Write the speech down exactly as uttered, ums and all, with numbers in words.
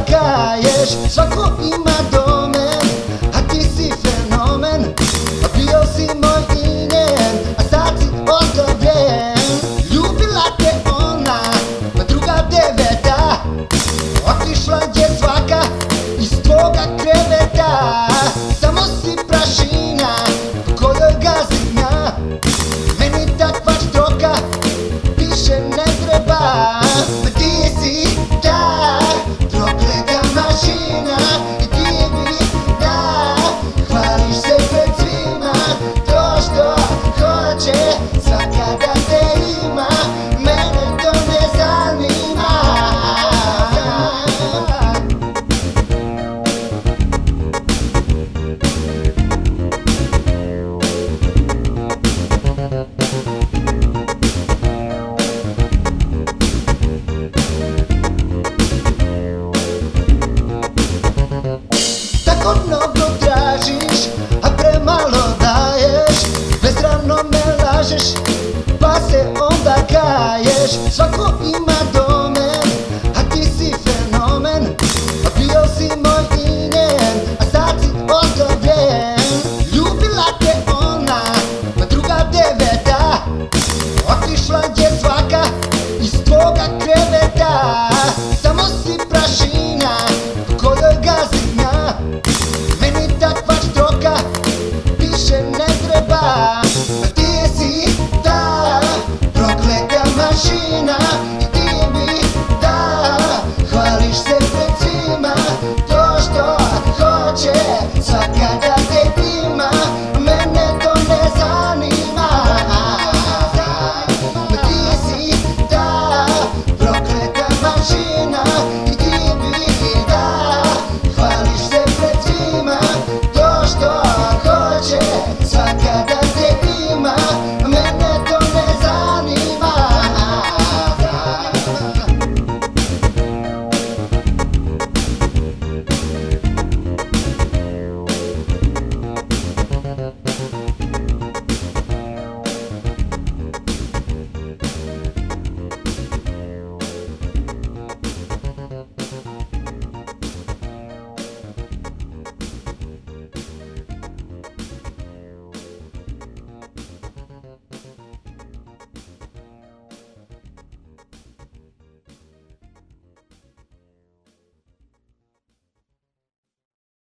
kaješ. Svako ima domen, a ti si fenomen. A bio si moj i njen, a sad si ostavljen. Ljubila te ona, pa druga deveta. Otišla je svaka iz tvoga kreveta. Samo si prašina kojoj gazim ja. Meni takva štroka više ne treba. Ma ti si ta prokleta mašina. I ti mi da hvališ se pred svima. To što hoće svaka da te ima, mene to ne zanima. Tako mnogo tražiš, a premalo daješ. Besramno me lažeš, pa se onda kaješ. Svako ima